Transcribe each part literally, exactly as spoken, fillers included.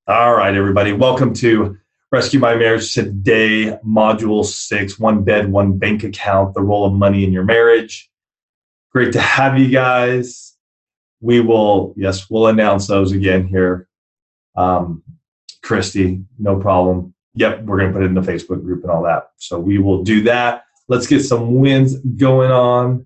All right, everybody. Welcome to Rescue My Marriage Today, Module six, One Bed, One Bank Account, the role of money in your marriage. Great to have you guys. We will, yes, we'll announce those again here. Um, Christy, no problem. Yep, we're going to put it in the Facebook group and all that. So we will do that. Let's get some wins going on.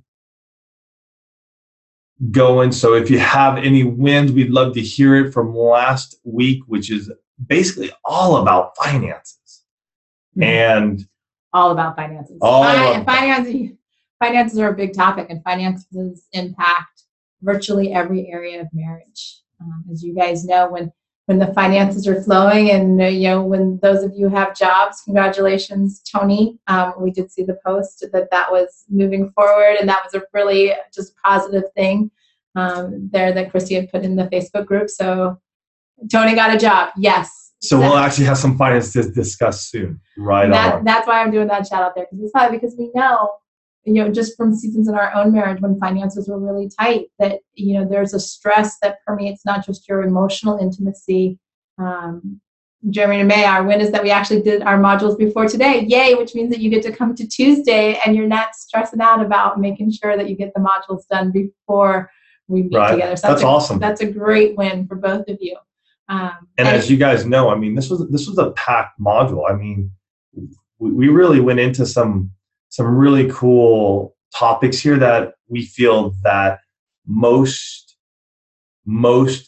Going. So if you have any wins, we'd love to hear it from last week, which is basically all about finances. Mm-hmm. And all about finances. All Fin- about finances. Finances are a big topic, and finances impact virtually every area of marriage. Um, as you guys know, when when the finances are flowing, and uh, you know, when those of you have jobs, congratulations, Tony. Um, we did see the post that that was moving forward, and that was a really just positive thing um, there that Christy had put in the Facebook group. So Tony got a job. Yes. So we'll actually have some finance to discuss soon. Right that, on. That's why I'm doing that shout out there, because it's probably because we know, you know, just from seasons in our own marriage when finances were really tight, that, you know, there's a stress that permeates not just your emotional intimacy. Um, Jeremy and May, our win is that we actually did our modules before today. Yay, which means that you get to come to Tuesday and you're not stressing out about making sure that you get the modules done before we meet right. together. So that's, that's a, awesome. That's a great win for both of you. Um, and, and as you guys know, I mean, this was this was a packed module. I mean, we, we really went into some some really cool topics here that we feel that most most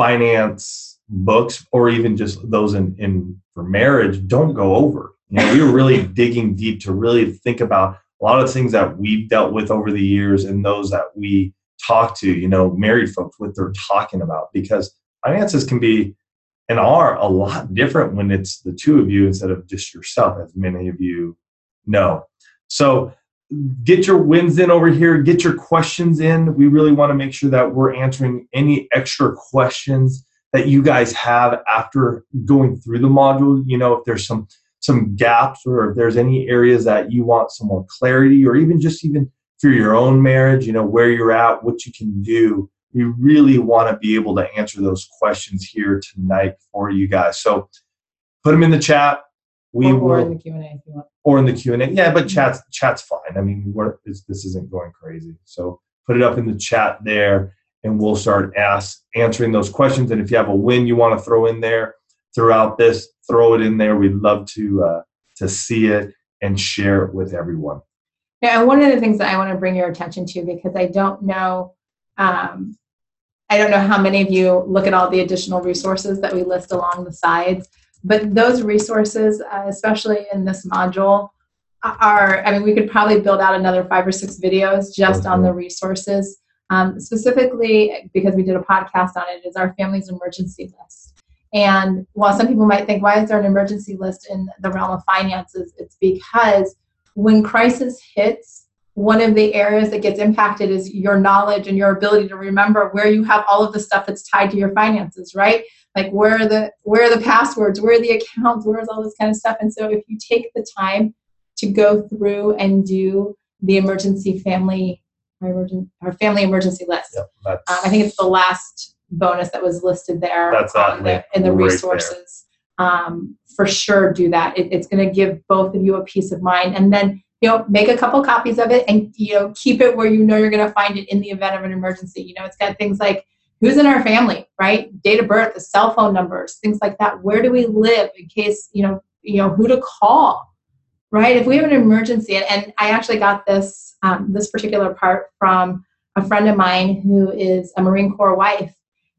finance books, or even just those in, in for marriage, don't go over. You know, we were really digging deep to really think about a lot of things that we've dealt with over the years, and those that we talk to, you know, married folks, what they're talking about, because finances can be and are a lot different when it's the two of you instead of just yourself, as many of you know. So get your wins in over here. Get your questions in. We really want to make sure that we're answering any extra questions that you guys have after going through the module. You know, if there's some some gaps, or if there's any areas that you want some more clarity, or even just even for your own marriage, you know, where you're at, what you can do. We really want to be able to answer those questions here tonight for you guys. So put them in the chat. We or, will, or in the Q and A if you want. Or in the Q and A. Yeah, but chat's chat's fine. I mean, we're, this isn't going crazy. So put it up in the chat there, and we'll start ask, answering those questions. And if you have a win you want to throw in there throughout this, throw it in there. We'd love to uh, to see it and share it with everyone. Yeah, and one of the things that I want to bring your attention to, because I don't know, um, I don't know how many of you look at all the additional resources that we list along the sides, but those resources, uh, especially in this module, are, I mean, we could probably build out another five or six videos just on the resources. Um, specifically, because we did a podcast on it, is our family's emergency list. And while some people might think, why is there an emergency list in the realm of finances? It's because when crisis hits, one of the areas that gets impacted is your knowledge and your ability to remember where you have all of the stuff that's tied to your finances, right? Like where are the where are the passwords, where are the accounts, where's all this kind of stuff. And so if you take the time to go through and do the emergency family, our, emergent, our family emergency list, yep, um, I think it's the last bonus that was listed there that's that the, in the right resources. Um, for sure, do that. It, it's going to give both of you a peace of mind, and then, you know, make a couple copies of it, and, you know, keep it where you know you're going to find it in the event of an emergency. You know, it's got things like who's in our family, right? Date of birth, the cell phone numbers, things like that. Where do we live in case, you know, you know, who to call, right? If we have an emergency, and, and I actually got this, um, this particular part from a friend of mine who is a Marine Corps wife.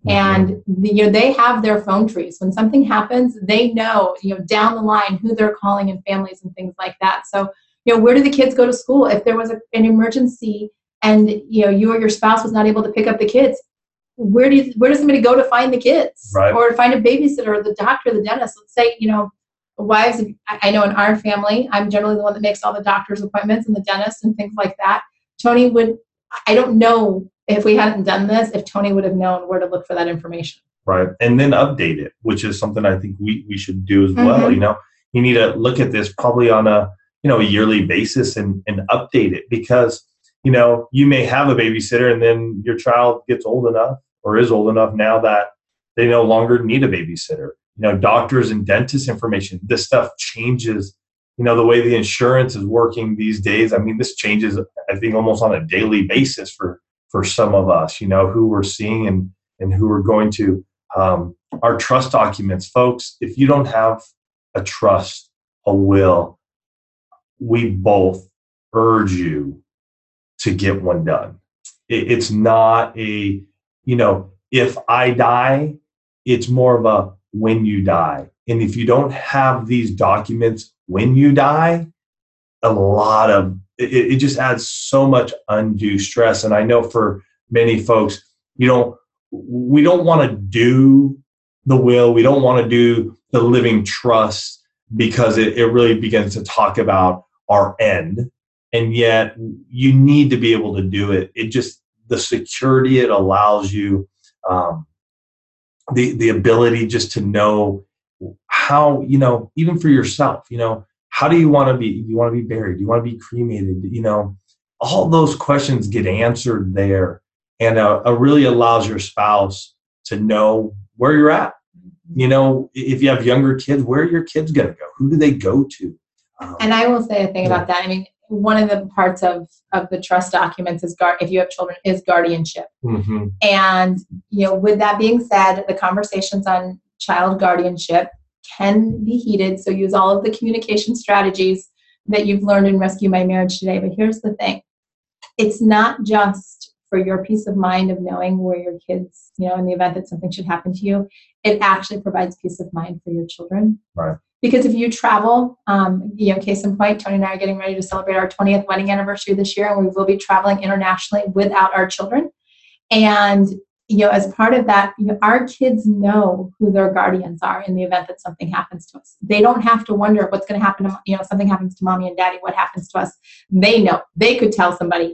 And you know, they have their phone trees. When something happens, they know, you know, down the line who they're calling and families and things like that. So, you know, where do the kids go to school? If there was a, an emergency and, you know, you or your spouse was not able to pick up the kids, where do you, where does somebody go to find the kids? Right. Or find a babysitter, or the doctor, the dentist? Let's say, you know, wives, I know in our family, I'm generally the one that makes all the doctor's appointments and the dentist and things like that. Tony would, I don't know if we hadn't done this, if Tony would have known where to look for that information. Right. And then update it, which is something I think we, we should do as mm-hmm. well. You know, you need to look at this probably on a, you know, a yearly basis, and, and update it, because, you know, you may have a babysitter and then your child gets old enough, or is old enough now, that they no longer need a babysitter. you know, doctors and dentists information. This stuff changes, you know, the way the insurance is working these days. I mean, this changes, I think, almost on a daily basis for, for some of us, you know, who we're seeing and, and who we're going to. Um, our trust documents, folks, if you don't have a trust, a will, we both urge you to get one done. It, it's not a, you know, if I die, it's more of a when you die. And if you don't have these documents when you die, a lot of, it, it just adds so much undue stress. And I know for many folks, you know, we don't want to do the will, we don't want to do the living trust because it, it really begins to talk about our end. And yet you need to be able to do it. It just, the security it allows you, um, the, the ability just to know how, you know, even for yourself, you know, how do you want to be, do you want to be buried? Do you want to be cremated? You know, all those questions get answered there. And uh, it really allows your spouse to know where you're at. You know, if you have younger kids, where are your kids going to go? Who do they go to? Um, and I will say a thing yeah. about that. I mean, one of the parts of, of the trust documents is, guard, if you have children, is guardianship. Mm-hmm. And, you know, with that being said, the conversations on child guardianship can be heated. So use all of the communication strategies that you've learned in Rescue My Marriage today. But here's the thing. It's not just for your peace of mind of knowing where your kids, you know, in the event that something should happen to you, it actually provides peace of mind for your children. Right. Because if you travel, um, you know, case in point, Tony and I are getting ready to celebrate our twentieth wedding anniversary this year, and we will be traveling internationally without our children. And, you know, as part of that, you know, our kids know who their guardians are in the event that something happens to us. They don't have to wonder what's going to happen to, you know, something happens to mommy and daddy, what happens to us. They know. They could tell somebody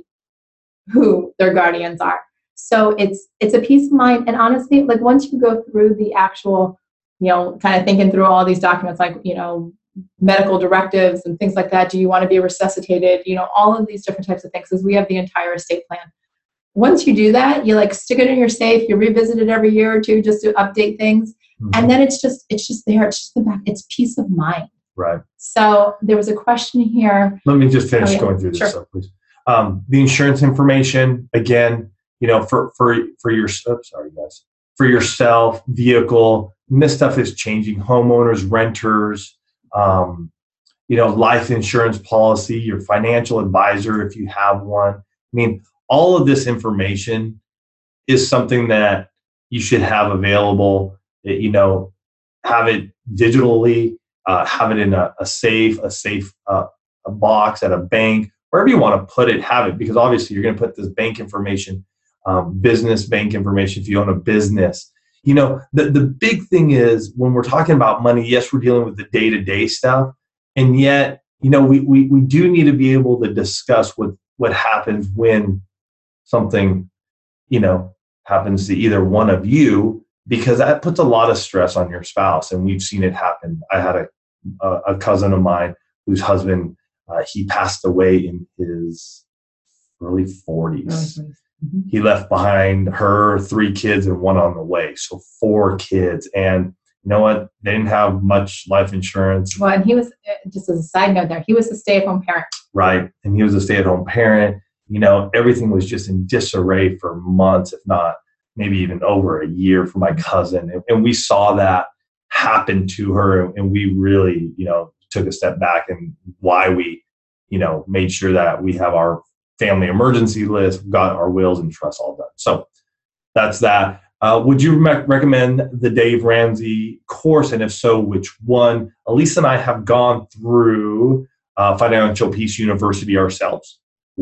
who their guardians are. So it's it's a peace of mind. And honestly, like once you go through the actual, you know, kind of thinking through all these documents, like, you know, medical directives and things like that. Do you want to be resuscitated? You know, all of these different types of things, because we have the entire estate plan. Once you do that, you like stick it in your safe, you revisit it every year or two just to update things. Mm-hmm. And then it's just, it's just there. It's just the back. It's peace of mind. Right. So there was a question here. Let me just finish oh, yeah. going through this sure. stuff, please. Um, the insurance information, again, you know, for, for, for your, oh, sorry guys, for yourself, vehicle, and this stuff is changing. Homeowners, renters, um, you know, life insurance policy, your financial advisor, if you have one. I mean, all of this information is something that you should have available, you know, have it digitally, uh, have it in a, a safe, a safe uh, a box at a bank, wherever you want to put it, have it, because obviously you're going to put this bank information, um, business bank information if you own a business. You know, the, the big thing is when we're talking about money, yes, we're dealing with the day-to-day stuff. And yet, you know, we, we, we do need to be able to discuss what, what happens when something, you know, happens to either one of you, because that puts a lot of stress on your spouse. And we've seen it happen. I had a, a, a cousin of mine whose husband, uh, he passed away in his early forties. Mm-hmm. He left behind her, three kids, and one on the way. So four kids. And you know what? They didn't have much life insurance. Well, and he was, just as a side note there, he was a stay-at-home parent. Right. And he was a stay-at-home parent. You know, everything was just in disarray for months, if not maybe even over a year for my cousin. And, and we saw that happen to her. And we really, you know, took a step back, and why we, you know, made sure that we have our family emergency list, got our wills and trusts all done. So that's that. Uh, would you re- recommend the Dave Ramsey course? And if so, which one? Elisa and I have gone through uh, Financial Peace University ourselves.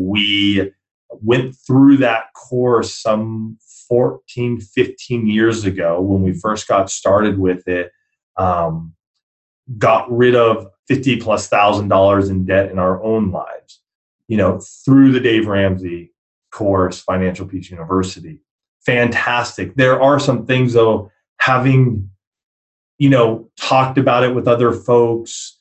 We went through that course some fourteen, fifteen years ago when we first got started with it. Um, got rid of fifty plus thousand dollars in debt in our own lives, you know, through the Dave Ramsey course, Financial Peace University. Fantastic. There are some things though, having, you know, talked about it with other folks,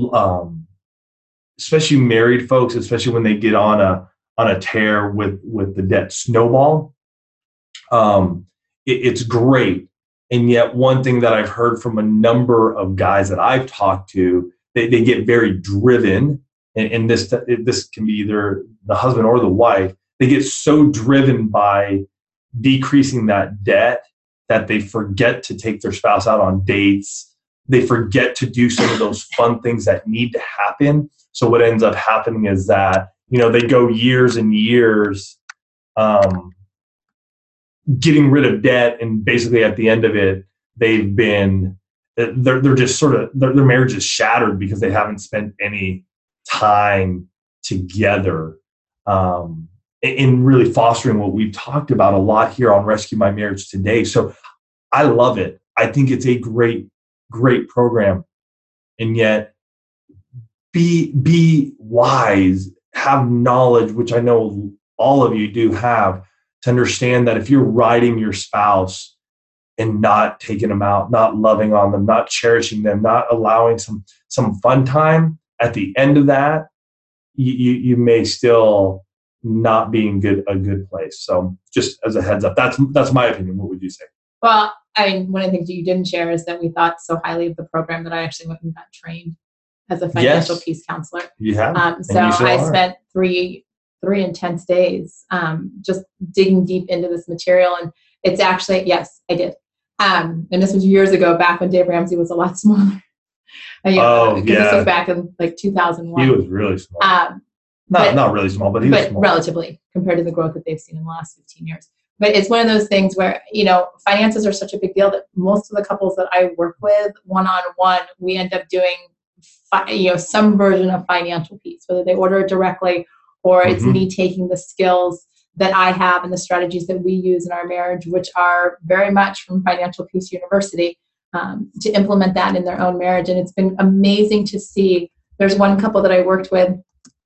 um, especially married folks, especially when they get on a, on a tear with, with the debt snowball. Um, it, it's great. And yet one thing that I've heard from a number of guys that I've talked to, they, they get very driven. And, and this, this can be either the husband or the wife. They get so driven by decreasing that debt that they forget to take their spouse out on dates. They forget to do some of those fun things that need to happen. So what ends up happening is that, you know, they go years and years um, getting rid of debt, and basically at the end of it, they've been, they're, they're just sort of, their, their marriage is shattered because they haven't spent any time together um, in really fostering what we've talked about a lot here on Rescue My Marriage today. So I love it. I think it's a great, great program. And yet be, be wise, have knowledge, which I know all of you do have, to understand that if you're riding your spouse and not taking them out, not loving on them, not cherishing them, not allowing some some fun time, at the end of that, you, you, you may still not be in good a good place. So just as a heads up, that's that's my opinion. What would you say? Well, I mean, one of the things you didn't share is that we thought so highly of the program that I actually went and got trained as a financial Yes. peace counselor. You have. Um, so I are. spent three three intense days um, just digging deep into this material. And it's actually, yes, I did. Um, and this was years ago, back when Dave Ramsey was a lot smaller. Uh, yeah, Oh, because yeah. this was back in like two thousand one. He was really small. Um, not but, not really small, but he was but small. relatively compared to the growth that they've seen in the last fifteen years. But it's one of those things where, you know, finances are such a big deal that most of the couples that I work with one-on-one, we end up doing, fi- you know, some version of financial peace, whether they order it directly or it's Mhm. me taking the skills that I have and the strategies that we use in our marriage, which are very much from Financial Peace University, um, to implement that in their own marriage. And it's been amazing to see. There's one couple that I worked with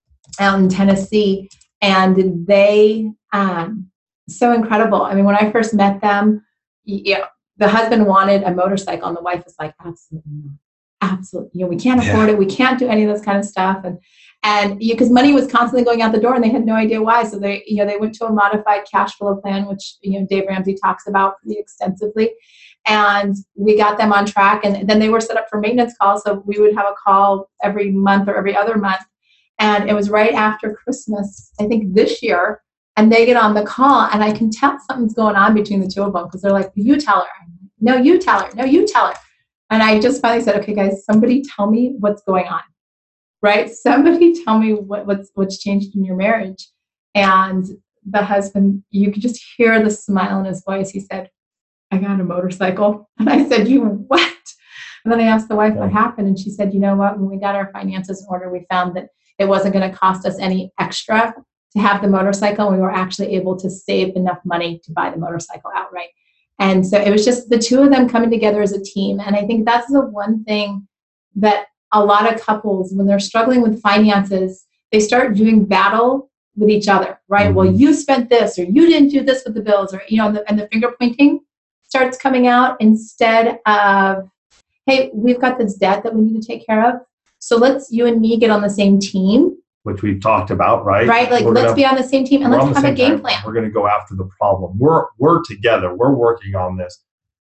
out in Tennessee, and they, um, so incredible. I mean, when I first met them, you know, the husband wanted a motorcycle and the wife was like, absolutely not. Absolutely. You know, we can't afford Yeah. it. We can't do any of this kind of stuff. And, and you, because money was constantly going out the door and they had no idea why. So they, you know, they went to a modified cash flow plan, which, you know, Dave Ramsey talks about pretty extensively. And we got them on track, and then they were set up for maintenance calls. So we would have a call every month or every other month. And it was right after Christmas, I think this year, and they get on the call and I can tell something's going on between the two of them because they're like, you tell her. No, you tell her. No, you tell her. And I just finally said, okay, guys, somebody tell me what's going on, right? Somebody tell me what, what's what's changed in your marriage. And the husband, you could just hear the smile in his voice. He said, I got a motorcycle. And I said, you what? And then I asked the wife what happened. And she said, you know what? When we got our finances in order, we found that it wasn't going to cost us any extra to have the motorcycle. We were actually able to save enough money to buy the motorcycle outright. And so it was just the two of them coming together as a team. And I think that's the one thing that a lot of couples, when they're struggling with finances, they start doing battle with each other, right? Mm-hmm. Well, you spent this, or you didn't do this with the bills, or, you know, and the, and the finger pointing starts coming out instead of, hey, we've got this debt that we need to take care of. So let's, you and me, get on the same team. Which we've talked about, right? Right, like we're let's gonna, be on the same team and let's have a game time. plan. We're going to go after the problem. We're we're together. We're working on this.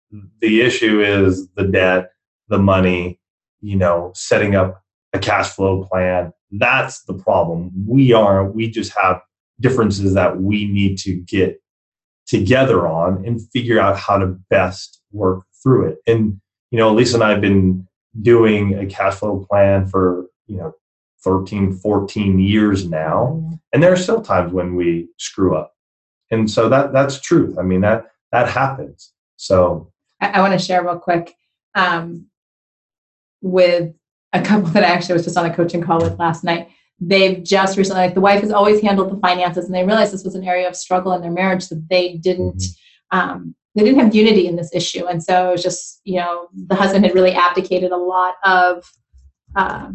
The issue is the debt, the money, you know, setting up a cash flow plan. That's the problem. We are, we just have differences that we need to get together on and figure out how to best work through it. And, you know, Lisa and I have been doing a cash flow plan for, you know, thirteen, fourteen years now. And there are still times when we screw up. And so that that's truth. I mean, that that happens. So I, I want to share real quick um, with a couple that I actually was just on a coaching call with last night. They've just recently, like the wife has always handled the finances, and they realized this was an area of struggle in their marriage, so they didn't mm-hmm. um, they didn't have unity in this issue. And so it was just, you know, the husband had really abdicated a lot of um,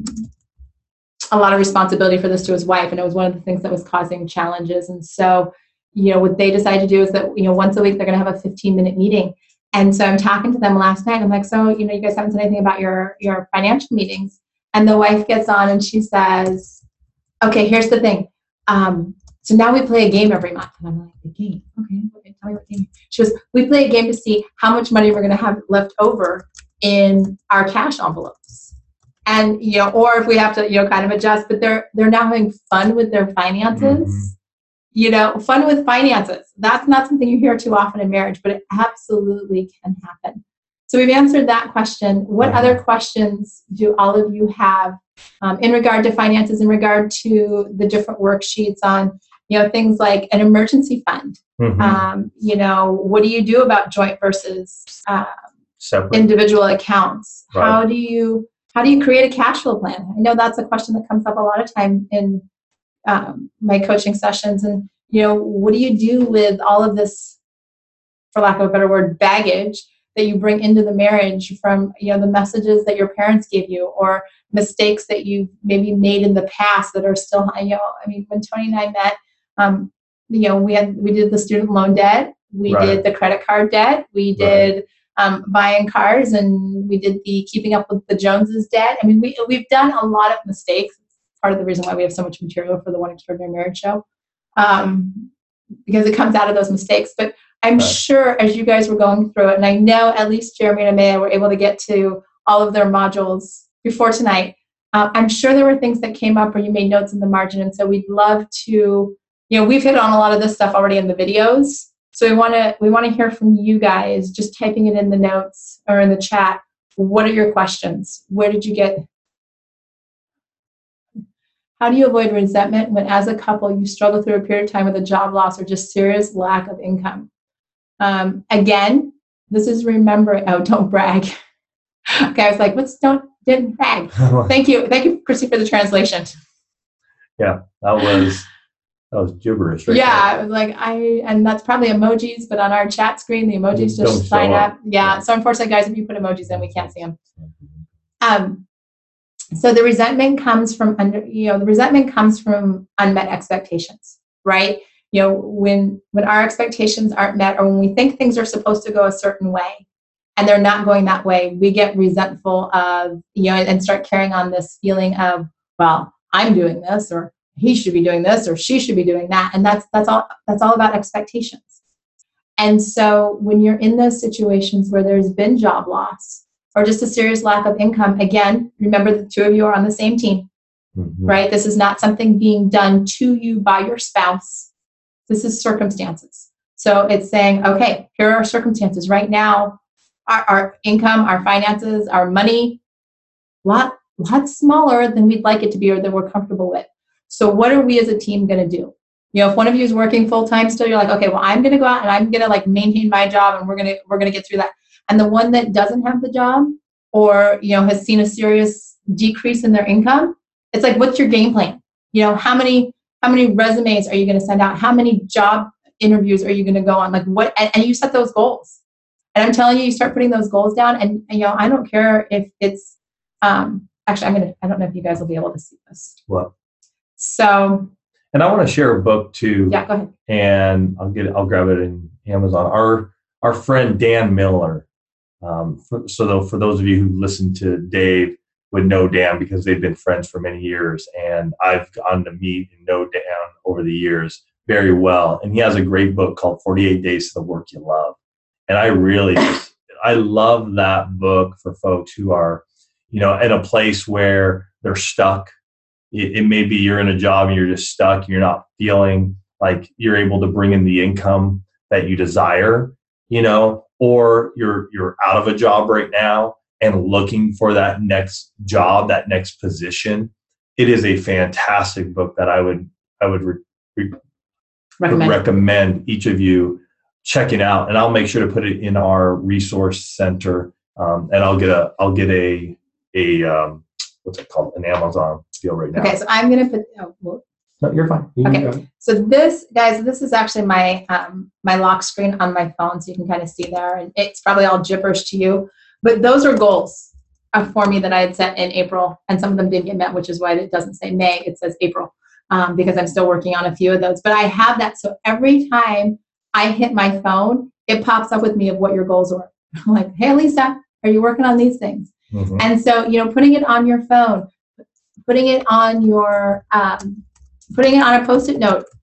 a lot of responsibility for this to his wife. And it was one of the things that was causing challenges. And so, you know, what they decided to do is that, you know, once a week, they're going to have a fifteen minute meeting. And so I'm talking to them last night. I'm like, so, you know, you guys haven't said anything about your, your financial meetings. And the wife gets on and she says, okay, here's the thing. Um, so now we play a game every month. And I'm like, the game? Okay. tell me what game. She goes, we play a game to see how much money we're going to have left over in our cash envelopes. And, you know, or if we have to, you know, kind of adjust, but they're, they're now having fun with their finances, mm-hmm. you know, fun with finances. That's not something you hear too often in marriage, but it absolutely can happen. So we've answered that question. What mm-hmm. other questions do all of you have um, in regard to finances, in regard to the different worksheets on, you know, things like an emergency fund? Mm-hmm. Um, you know, what do you do about joint versus uh, individual accounts? Right. How do you how do you create a cash flow plan? I know that's a question that comes up a lot of time in um, my coaching sessions. And, you know, what do you do with all of this, for lack of a better word, baggage that you bring into the marriage from, you know, the messages that your parents gave you, or mistakes that you've maybe made in the past that are still, you know, I mean, when Tony and I met, um, you know, we had, we did the student loan debt, we right. did the credit card debt, we did right. um, buying cars, and we did the keeping up with the Joneses debt. I mean, we, we've done a lot of mistakes. It's part of the reason why we have so much material for the One Extraordinary Marriage show, um, because it comes out of those mistakes. But I'm right. sure as you guys were going through it, and I know at least Jeremy and Amaya were able to get to all of their modules before tonight, uh, I'm sure there were things that came up or you made notes in the margin. And so we'd love to, you know, we've hit on a lot of this stuff already in the videos. So we want to we want to hear from you guys, just typing it in the notes or in the chat. What are your questions? Where did you get? How do you avoid resentment when as a couple you struggle through a period of time with a job loss or just serious lack of income? Um, again, this is remembering, oh, don't brag. Okay, I was like, what's don't, didn't brag. Thank you. Thank you, Chrissy, for the translation. Yeah, that was, that was gibberish. Right yeah, there. I was like, I, and that's probably emojis, but on our chat screen, the emojis Don't just sign up. up. Yeah, yeah, so unfortunately, guys, if you put emojis in, we can't see them. Um, so the resentment comes from under, you know, the resentment comes from unmet expectations, right? You know, when when our expectations aren't met, or when we think things are supposed to go a certain way and they're not going that way, we get resentful of, you know, and start carrying on this feeling of, well, I'm doing this, or he should be doing this, or she should be doing that. And that's that's all that's all about expectations. And so when you're in those situations where there's been job loss or just a serious lack of income, again, remember the two of you are on the same team, mm-hmm. right? This is not something being done to you by your spouse. This is circumstances. So it's saying, okay, here are our circumstances. Right now, our, our income, our finances, our money, a lot, lot smaller than we'd like it to be or that we're comfortable with. So what are we as a team going to do? You know, if one of you is working full time still, you're like, okay, well, I'm going to go out and I'm going to like maintain my job, and we're going to we're going to get through that. And the one that doesn't have the job, or you know, has seen a serious decrease in their income, it's like, what's your game plan? You know, how many how many resumes are you going to send out? How many job interviews are you going to go on? Like what? And, and you set those goals. And I'm telling you, you start putting those goals down, and, and you know, I don't care if it's um, actually, I'm gonna. I don't know if you guys will be able to see this. What? So. And I want to share a book too. Yeah, go ahead. And I'll get it, I'll grab it in Amazon. Our our friend Dan Miller. Um, for, so though, for those of you who listen to Dave would know Dan because they've been friends for many years, and I've gotten to meet and know Dan over the years very well. And he has a great book called forty-eight Days to the Work You Love. And I really just, I love that book for folks who are, you know, in a place where they're stuck. It, it may be you're in a job and you're just stuck, and you're not feeling like you're able to bring in the income that you desire, you know, or you're you're out of a job right now and looking for that next job, that next position. It is a fantastic book that I would I would re- re- recommend. recommend each of you checking out, and I'll make sure to put it in our resource center, um, and I'll get a I'll get a a um, what's it called, an Amazon deal right now. Okay, so I'm gonna put. Oh, well, no, you're fine. You okay, so this, guys, this is actually my um, my lock screen on my phone, so you can kind of see there, and it's probably all gibberish to you, but those are goals uh, for me that I had set in April, and some of them didn't get met, which is why it doesn't say May, it says April, um, because I'm still working on a few of those. But I have that, so every time I hit my phone, it pops up with me of what your goals were. I'm like, hey, Lisa, are you working on these things? Mm-hmm. And so, you know, putting it on your phone, putting it on your, um, putting it on a Post-it note,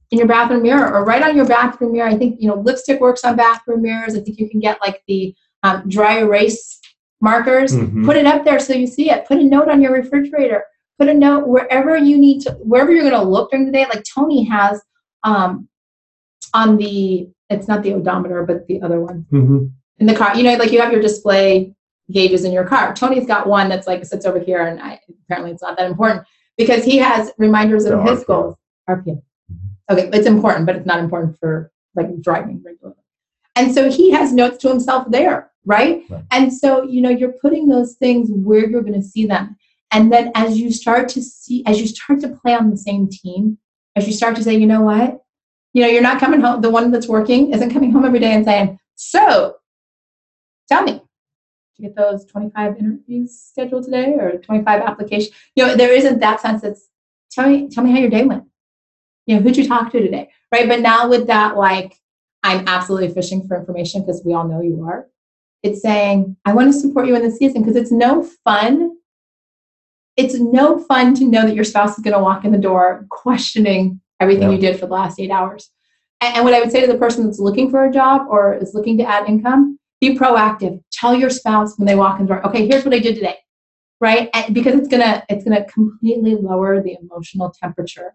in your bathroom mirror or right on your bathroom mirror. I think, you know, lipstick works on bathroom mirrors. I think you can get like the um, dry erase markers, Mhm. put it up there so you see it. Put a note on your refrigerator. Put a note wherever you need to, wherever you're going to look during the day. Like Tony has um, on the, it's not the odometer, but the other one Mhm. in the car. You know, like you have your display gauges in your car. Tony's got one that's like sits over here, and I, apparently it's not that important because he has reminders of The his R P M. goals. R P M. Okay, it's important, but it's not important for like driving regularly. And so he has notes to himself there, right? Right. And so, you know, you're putting those things where you're going to see them. And then as you start to see, as you start to play on the same team, as you start to say, you know what, you know, you're not coming home, the one that's working isn't coming home every day and saying, so tell me, did you get those twenty-five interviews scheduled today or twenty-five applications? You know, there isn't that sense that's, tell me, tell me how your day went. You know, who'd you talk to today, right? But now with that, like, I'm absolutely fishing for information because we all know you are. It's saying, I want to support you in the season because it's no fun. It's no fun to know that your spouse is going to walk in the door questioning everything Yeah. you did for the last eight hours. And, and what I would say to the person that's looking for a job or is looking to add income, be proactive. Tell your spouse when they walk in the door, okay, here's what I did today, right? And because it's gonna it's gonna completely lower the emotional temperature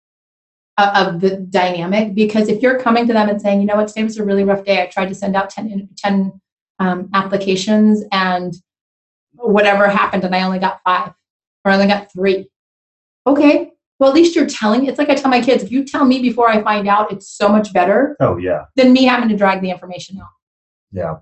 of the dynamic. Because if you're coming to them and saying, you know what, today was a really rough day. I tried to send out ten, ten um, applications and whatever happened and I only got five or I only got three. Okay, well, at least you're telling. It's like I tell my kids, if you tell me before I find out, it's so much better Oh yeah. than me having to drag the information out. Yeah.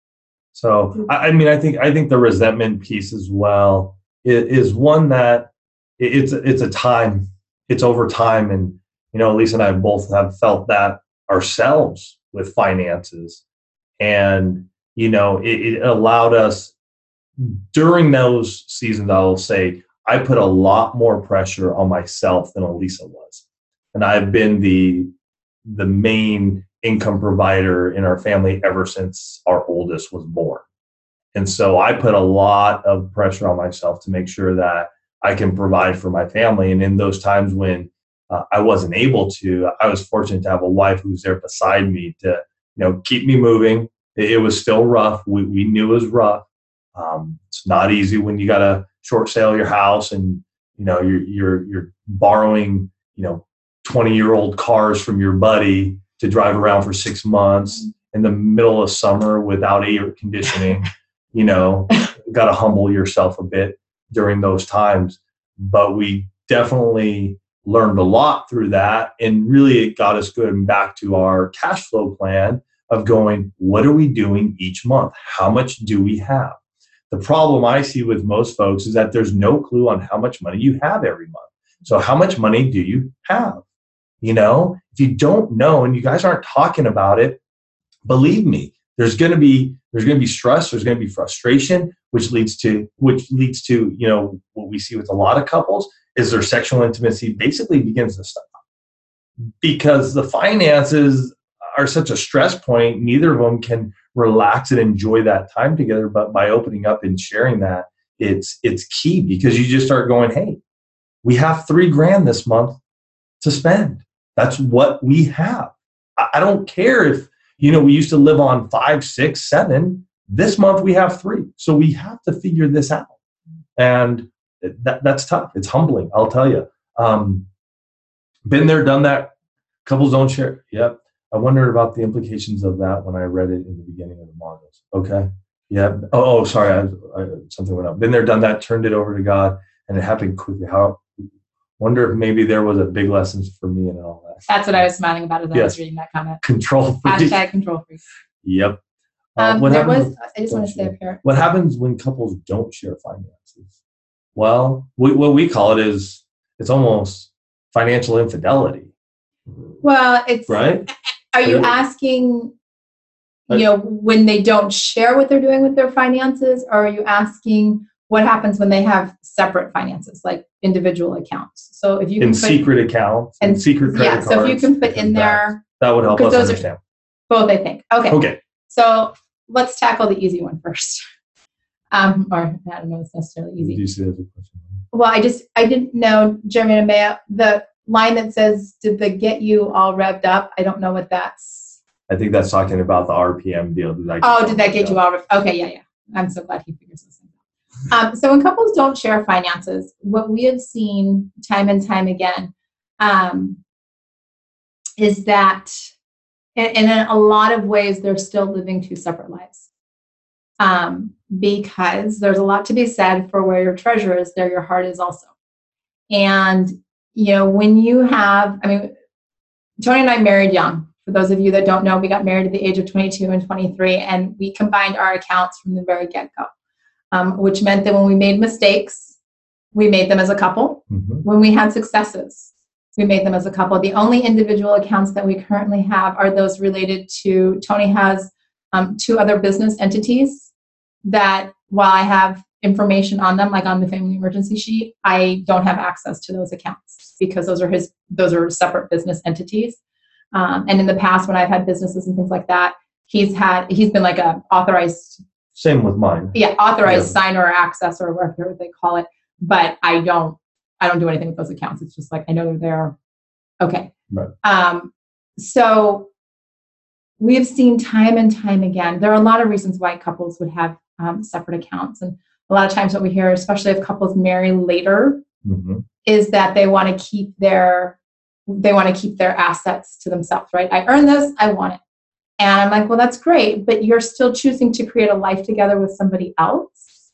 So I, I mean, I think I think the resentment piece as well is, is one that it, it's it's a time, it's over time, and you know, Lisa and I both have felt that ourselves with finances, and you know, it, it allowed us during those seasons. I'll say I put a lot more pressure on myself than Elisa was, and I've been the the main income provider in our family ever since our oldest was born. And so I put a lot of pressure on myself to make sure that I can provide for my family. And in those times when uh, I wasn't able to, I was fortunate to have a wife who was there beside me to, you know, keep me moving. It, it was still rough. We, we knew it was rough. Um, it's not easy when you got to short sale your house and, you know, you're, you're, you're borrowing, you know, twenty year old cars from your buddy to drive around for six months in the middle of summer without air conditioning. You know, got to humble yourself a bit during those times. But we definitely learned a lot through that. And really, it got us good and back to our cash flow plan of going, what are we doing each month? How much do we have? The problem I see with most folks is that there's no clue on how much money you have every month. So how much money do you have? You know, if you don't know and you guys aren't talking about it, believe me, there's going to be there's going to be stress, there's going to be frustration, which leads to which leads to you know what we see with a lot of couples is their sexual intimacy basically begins to stop because the finances are such a stress point. Neither of them can relax and enjoy that time together. But by opening up and sharing that, it's it's key because you just start going, hey, we have three grand this month to spend. That's what we have. I don't care if, you know, we used to live on five, six, seven. This month we have three. So we have to figure this out. And that, that's tough. It's humbling, I'll tell you. Um, been there, done that. Couples don't share. Yep. I wondered about the implications of that when I read it in the beginning of the modules. Okay. Yeah. Oh, oh sorry. I, I, something went up. Been there, done that, turned it over to God, and it happened quickly. How? Wonder if maybe there was a big lessons for me and all that. That's what I was smiling about as I Yes. was reading that comment. Control freak. Hashtag control freak. Yep. Uh, Um, what there happens was, when- I just don't want to say share. up here. What happens when couples don't share finances? Well, we, what we call it is it's almost financial infidelity, Well, it's, right? are you Are you- asking, Uh, you know, when they don't share what they're doing with their finances, or are you asking what happens when they have separate finances, like individual accounts? So if you In can put, secret accounts and, and secret credit yeah, cards. so if you can put like in that, there that would help because us those are- understand. both, I think. Okay. Okay. So let's tackle the easy one first. Um, or I don't know if it's necessarily Do easy. you see that as a question? Well, I just, I didn't know, Jeremy and Maya, the line that says, did they get you all revved up? I don't know what that's. I think that's talking about the R P M deal. Did that oh, did that get you all revved? Okay, yeah, yeah. I'm so glad he figures this out. Um, so when couples don't share finances, what we have seen time and time again um, is that, and in a lot of ways, they're still living two separate lives. Um, because there's a lot to be said for where your treasure is, there your heart is also. And, you know, when you have, I mean, Tony and I married young. For those of you that don't know, we got married at the age of twenty-two and twenty-three, and we combined our accounts from the very get-go, um, which meant that when we made mistakes, we made them as a couple. Mm-hmm. When we had successes, we made them as a couple. The only individual accounts that we currently have are those related to, Tony has um, two other business entities that, while I have information on them, like on the family emergency sheet, I don't have access to those accounts because those are his, those are separate business entities. Um, and in the past, when I've had businesses and things like that, he's had, he's been like a authorized. Same with mine. Yeah. Authorized yeah. signer or access or whatever they call it. But I don't, I don't do anything with those accounts. It's just like, I know they're there. Okay. Right. Um, so we have seen time and time again, there are a lot of reasons why couples would have um, separate accounts. And a lot of times what we hear, especially if couples marry later, mm-hmm. is that they want to keep their, they want to keep their assets to themselves, right? I earned this, I want it. And I'm like, well, that's great, but you're still choosing to create a life together with somebody else.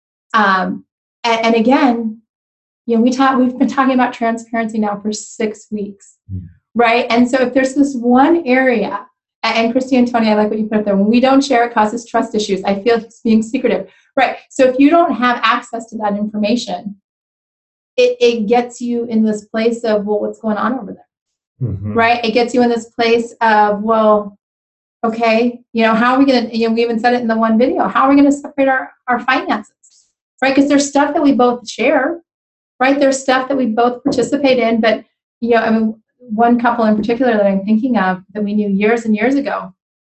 Um, and, and again, you know, we talk, we've been talking about transparency now for six weeks, mm-hmm. right? And so if there's this one area, and Christy and Tony, I like what you put up there, when we don't share, it causes trust issues. I feel it's being secretive, right? So if you don't have access to that information, it, it gets you in this place of, well, what's going on over there, mm-hmm. right? It gets you in this place of, well, okay, you know, how are we going to, you know, we even said it in the one video, how are we going to separate our, our finances, right? Because there's stuff that we both share, right? There's stuff that we both participate in, but, you know, I mean, one couple in particular that I'm thinking of that we knew years and years ago,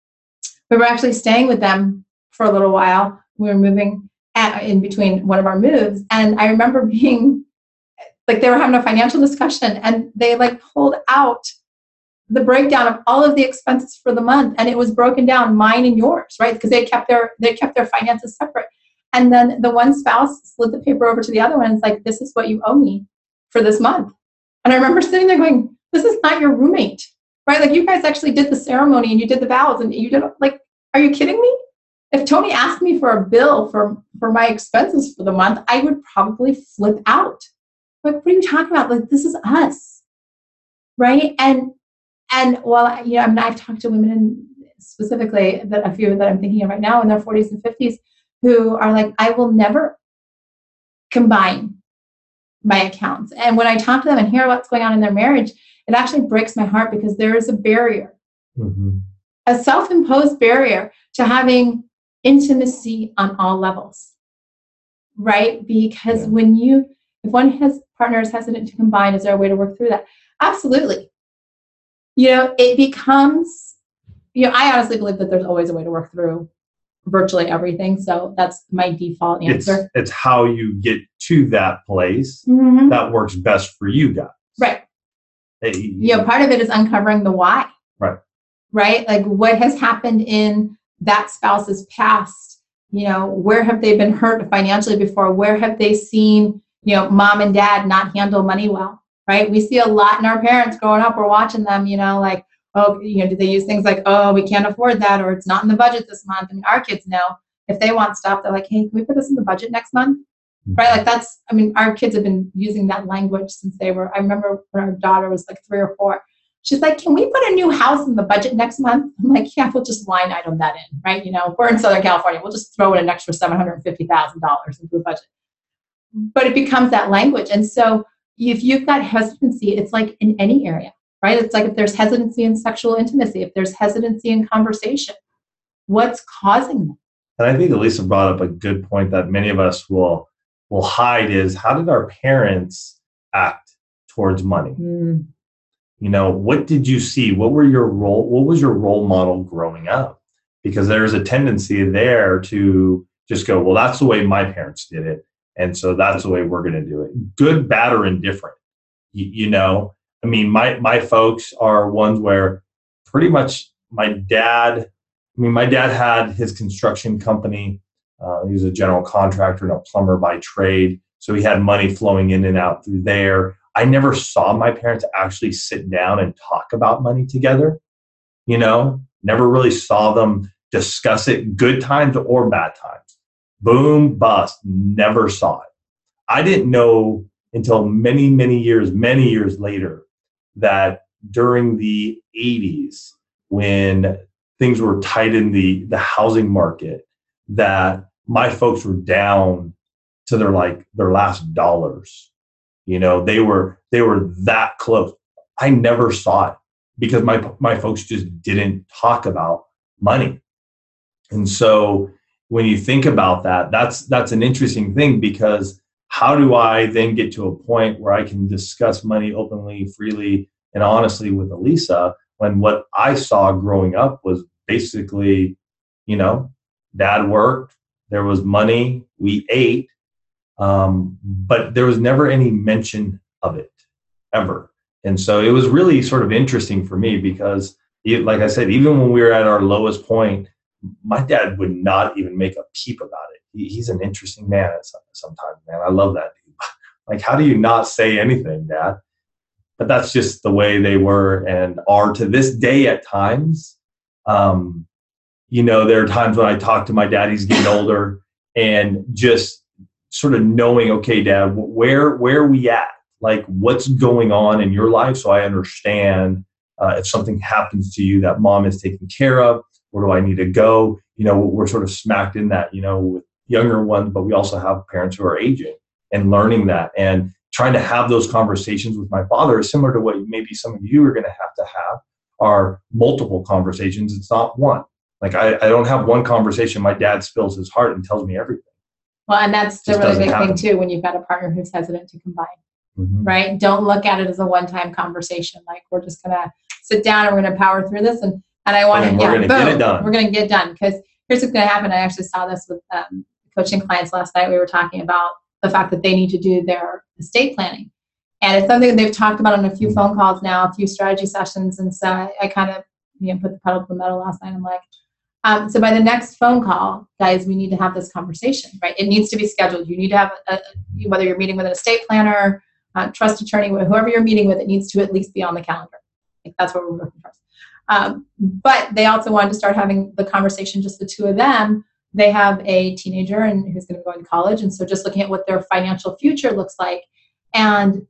we were actually staying with them for a little while. We were moving at, in between one of our moves. And I remember being like, they were having a financial discussion and they like pulled out the breakdown of all of the expenses for the month. And it was broken down, mine and yours, right? Because they kept their, they kept their finances separate. And then the one spouse slid the paper over to the other one. And it's like, this is what you owe me for this month. And I remember sitting there going, this is not your roommate, right? Like you guys actually did the ceremony and you did the vows and you did, like, are you kidding me? If Tony asked me for a bill for, for my expenses for the month, I would probably flip out. Like, what are you talking about? Like, this is us, right? And, and well, you know, I mean, I've talked to women specifically, that a few that I'm thinking of right now in their forties and fifties who are like, I will never combine my accounts. And when I talk to them and hear what's going on in their marriage, it actually breaks my heart because there is a barrier, mm-hmm. a self-imposed barrier to having intimacy on all levels, right? Because yeah. when you, if one has partner is hesitant to combine, is there a way to work through that? Absolutely. You know, it becomes, you know, I honestly believe that there's always a way to work through virtually everything. So that's my default answer. It's, it's how you get to that place mm-hmm. that works best for you guys. Right. Hey, you know, part of it is uncovering the why. Right. Right. Like what has happened in that spouse's past? You know, where have they been hurt financially before? Where have they seen, you know, mom and dad not handle money well? Right. We see a lot in our parents growing up. We're watching them, you know, like, oh, you know, do they use things like, oh, we can't afford that, or it's not in the budget this month? I mean, our kids know if they want stuff, they're like, hey, can we put this in the budget next month? Right? Like that's, I mean, our kids have been using that language since they were, I remember when our daughter was like three or four, she's like, can we put a new house in the budget next month? I'm like, yeah, we'll just line item that in, right? You know, we're in Southern California. We'll just throw in an extra seven hundred fifty thousand dollars into the budget. But it becomes that language. And so if you've got hesitancy, it's like in any area, right? It's like if there's hesitancy in sexual intimacy, if there's hesitancy in conversation, what's causing that? And I think Elisa brought up a good point that many of us will will hide is, how did our parents act towards money? Mm. You know, what did you see? What were your role? What was your role model growing up? Because there's a tendency there to just go, well, that's the way my parents did it. And so that's the way we're going to do it. Good, bad, or indifferent. You, you know, I mean, my, my folks are ones where pretty much my dad, I mean, my dad had his construction company. Uh, he was a general contractor and a plumber by trade. So he had money flowing in and out through there. I never saw my parents actually sit down and talk about money together. You know, never really saw them discuss it, good times or bad times. Boom, bust, never saw it. I didn't know until many, many years, many years later, that during the eighties, when things were tight in the, the housing market, that my folks were down to their like their last dollars. You know, they were they were that close. I never saw it because my my folks just didn't talk about money. And so when you think about that, that's that's an interesting thing, because how do I then get to a point where I can discuss money openly, freely, and honestly with Elisa, when what I saw growing up was basically, you know, dad worked, there was money, we ate, um, but there was never any mention of it, ever. And so it was really sort of interesting for me because, like I said, even when we were at our lowest point, my dad would not even make a peep about it. He, he's an interesting man at some, sometimes, man. I love that dude. Like, how do you not say anything, Dad? But that's just the way they were and are to this day at times. Um, you know, there are times when I talk to my dad, he's getting older, and just sort of knowing, okay, Dad, where, where are we at? Like, what's going on in your life? So I understand uh, if something happens to you that Mom is taking care of, where do I need to go? You know, we're sort of smacked in that, you know, with younger ones, but we also have parents who are aging, and learning that and trying to have those conversations with my father is similar to what maybe some of you are going to have to have, are multiple conversations. It's not one. Like, I, I don't have one conversation. My dad spills his heart and tells me everything. Well, and that's the Just really doesn't big happen. thing too, when you've got a partner who's hesitant to combine, Mm-hmm. right? Don't look at it as a one-time conversation. Like, we're just going to sit down and we're going to power through this. And, and I want to, And yeah, we're going to get it done. We're going to get done. Because here's what's going to happen. I actually saw this with um, coaching clients last night. We were talking about the fact that they need to do their estate planning. And it's something that they've talked about on a few phone calls now, a few strategy sessions. And so I, I kind of, you know, put the pedal to the metal last night. I'm like, um, so by the next phone call, guys, we need to have this conversation, right? It needs to be scheduled. You need to have, a, a, whether you're meeting with an estate planner, uh, trust attorney, whoever you're meeting with, it needs to at least be on the calendar. Like, that's what we're looking for. Um, but they also wanted to start having the conversation, just the two of them. They have a teenager and who's going to go to college. And so just looking at what their financial future looks like. And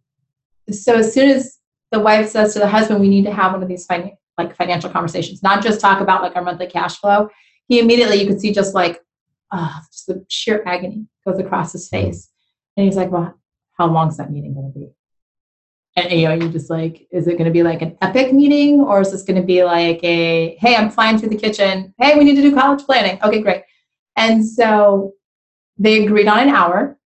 so as soon as the wife says to the husband, we need to have one of these fin- like financial conversations, not just talk about like our monthly cash flow, he immediately, you could see just like, oh, just the sheer agony goes across his face. And he's like, well, how long is that meeting going to be? And, you know, you're just like, is it going to be like an epic meeting, or is this going to be like a, hey, I'm flying through the kitchen. Hey, we need to do college planning. Okay, great. And so they agreed on an hour.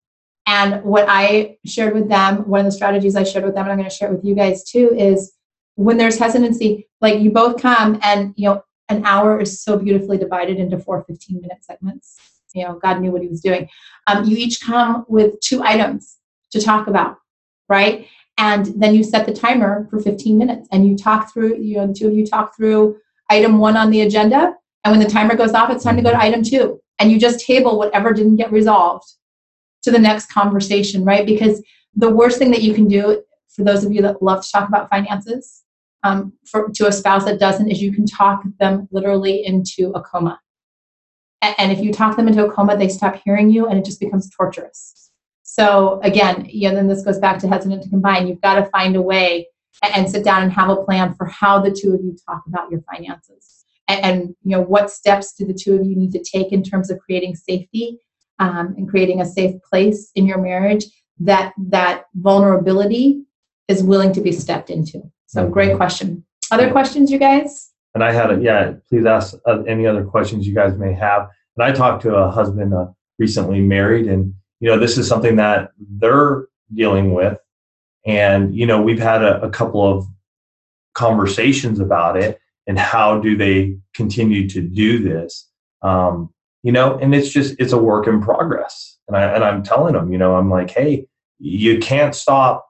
And what I shared with them, one of the strategies I shared with them, and I'm going to share it with you guys too, is when there's hesitancy, like, you both come and, you know, an hour is so beautifully divided into four fifteen minute segments. You know, God knew what he was doing. Um, you each come with two items to talk about, right? And then you set the timer for fifteen minutes and you talk through, you know, the two of you talk through item one on the agenda. And when the timer goes off, it's time to go to item two. And you just table whatever didn't get resolved to the next conversation, right? Because the worst thing that you can do, for those of you that love to talk about finances, um, for, to a spouse that doesn't, is you can talk them literally into a coma. And, and if you talk them into a coma, they stop hearing you and it just becomes torturous. So again, you know, then this goes back to hesitant to combine. You've got to find a way and, and sit down and have a plan for how the two of you talk about your finances. And, and you know, what steps do the two of you need to take in terms of creating safety um, and creating a safe place in your marriage that that vulnerability is willing to be stepped into. So mm-hmm. Great question. Other questions, you guys? And I had a, yeah, please ask uh, any other questions you guys may have. And I talked to a husband uh, recently married, and you know, this is something that they're dealing with. And, you know, we've had a, a couple of conversations about it and how do they continue to do this? Um, you know, and it's just, it's a work in progress. And I, and I'm telling them, you know, I'm like, hey, you can't stop